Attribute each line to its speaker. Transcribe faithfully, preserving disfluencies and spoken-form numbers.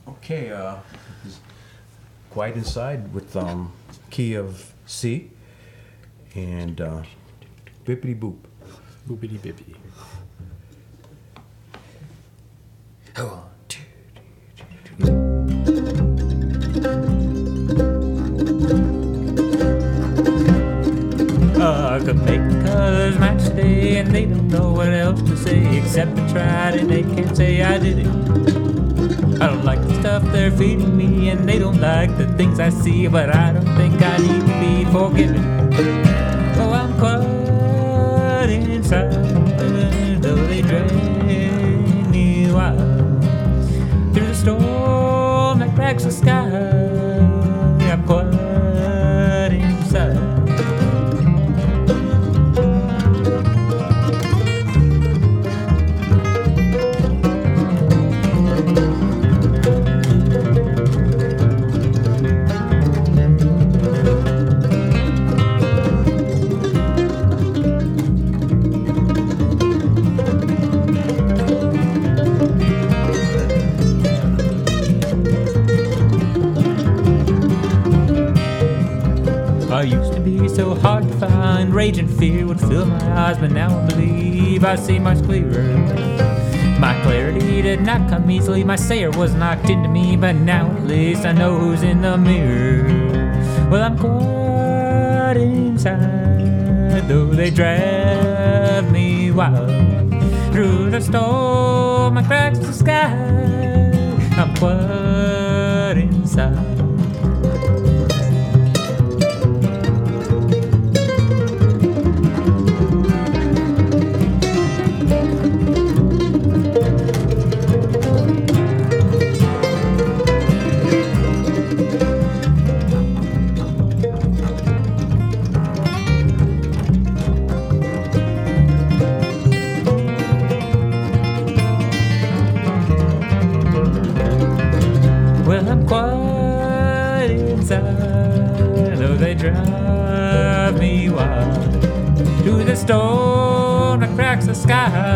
Speaker 1: Okay, uh, Quiet Inside with um, key of C and uh, bippity boop.
Speaker 2: Boopity bippity.
Speaker 1: One, two,
Speaker 3: I could make the colors match today, and they don't know what else to say except I tried, and they can't say I did it. I don't like the stuff they're feeding me, and they don't like the things I see, but I don't think I need to be forgiven. Oh, I'm quiet inside, though they drag me wild through the storm that cracks the sky. I'm quiet inside. I used to be so hard to find, rage and fear would fill my eyes, but now I believe I see much clearer. My clarity did not come easily, my sayer was knocked into me, but now at least I know who's in the mirror. Well, I'm quiet inside, though they drive me wild through the storm that cracks the sky. I'm quiet inside. Well, I'm quiet inside, though they drive me wild through the storm that cracks the sky.